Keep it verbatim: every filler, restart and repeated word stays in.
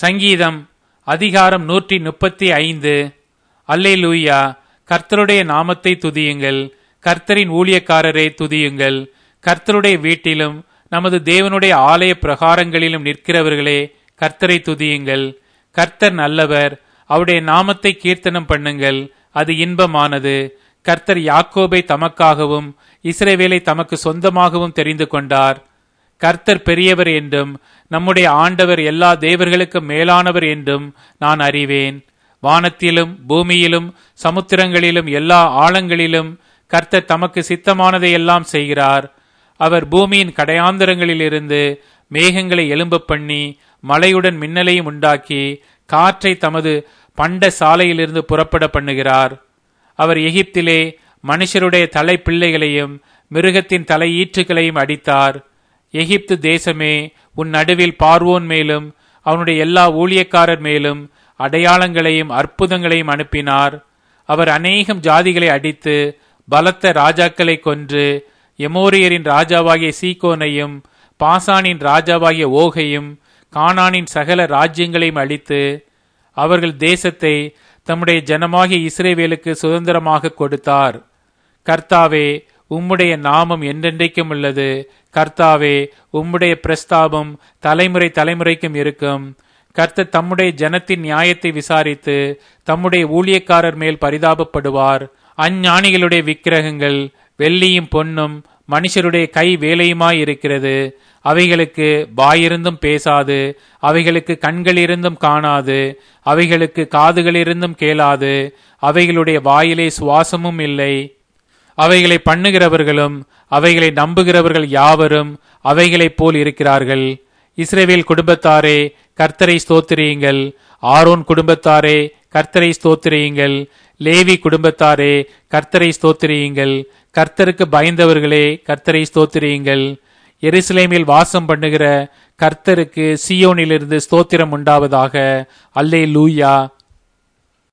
சங்கீதம் அதிகாரம் நூற்றி முப்பத்தி ஐந்து. அல்லேலூயா. கர்த்தருடைய நாமத்தை துதியுங்கள். கர்த்தரின் ஊழியக்காரரை துதியுங்கள். கர்த்தருடைய வீட்டிலும் நமது தேவனுடைய ஆலய பிரகாரங்களிலும் நிற்கிறவர்களே, கர்த்தரை துதியுங்கள். கர்த்தர் நல்லவர், அவருடைய நாமத்தை கீர்த்தனம் பண்ணுங்கள், அது இன்பமானது. கர்த்தர் யாக்கோபை தமக்காகவும் இஸ்ரவேலை தமக்கு சொந்தமாகவும் தெரிந்து கொண்டார். கர்த்தர் பெரியவர் என்றும் நம்முடைய ஆண்டவர் எல்லா தேவர்களுக்கும் மேலானவர் என்றும் நான் அறிவேன். வானத்திலும் பூமியிலும் சமுத்திரங்களிலும் எல்லா ஆழங்களிலும் கர்த்தர் தமக்கு சித்தமானதை எல்லாம் செய்கிறார். அவர் பூமியின் கடையாந்தரங்களிலிருந்து மேகங்களை எழும்ப பண்ணி மழையுடன் மின்னலையும் உண்டாக்கி காற்றை தமது பண்ட சாலையிலிருந்து புறப்பட பண்ணுகிறார். அவர் எகிப்திலே மனுஷருடைய தலை பிள்ளைகளையும் மிருகத்தின் தலை ஈற்றுகளையும் அடித்தார். எகிப்து தேசமே, உன் நடுவில் பார்வோன் மேலும் அவனுடைய எல்லா ஊழியக்காரர் மேலும் அடையாளங்களையும் அற்புதங்களையும் அனுப்பினார். அவர் அநேகம் ஜாதிகளை அடித்து பலத்த ராஜாக்களை கொன்று எமோரியரின் ராஜாவாகிய சீகோனையும் பாசானின் ராஜாவாகிய ஓகையும் கானானின் சகல ராஜ்யங்களையும் அழித்து அவர்கள் தேசத்தை தம்முடைய ஜனமாகிய இஸ்ரவேலுக்கு சுதந்திரமாக கொடுத்தார். கர்த்தாவே, உம்முடைய நாமம் என்றென்றைக்கும் உள்ளது. கர்த்தாவே, உம்முடைய பிரஸ்தாபம் தலைமுறை தலைமுறைக்கும் இருக்கும். கர்த்தர் தம்முடைய ஜனத்தின் நியாயத்தை விசாரித்து தம்முடைய ஊழியக்காரர் மேல் பரிதாபப்படுவார். அஞ்ஞானிகளுடைய விக்கிரகங்கள் வெள்ளியும் பொன்னும் மனுஷருடைய கை வேலையுமாயிருக்கிறது. அவைகளுக்கு வாயிருந்தும் பேசாது, அவைகளுக்கு கண்களிருந்தும் காணாது, அவைகளுக்கு காதுகளிருந்தும் கேளாது, அவைகளுடைய வாயிலே சுவாசமும் இல்லை. அவைகளை பண்ணுகிறவர்களும் அவைகளை நம்புகிறவர்கள் யாவரும் அவைகளைப் போல் இருக்கிறார்கள். இஸ்ரவேல் குடும்பத்தாரே, கர்த்தரை ஸ்தோத்திரியுங்கள். ஆரோன் குடும்பத்தாரே, கர்த்தரை ஸ்தோத்திரியுங்கள். லேவி குடும்பத்தாரே, கர்த்தரை ஸ்தோத்திரியுங்கள். கர்த்தருக்கு பயந்தவர்களே, கர்த்தரை ஸ்தோத்திரியுங்கள். எருசலேமில் வாசம் பண்ணுகிற கர்த்தருக்கு சீயோனிலிருந்து ஸ்தோத்திரம் உண்டாவதாக. அல்லேலூயா.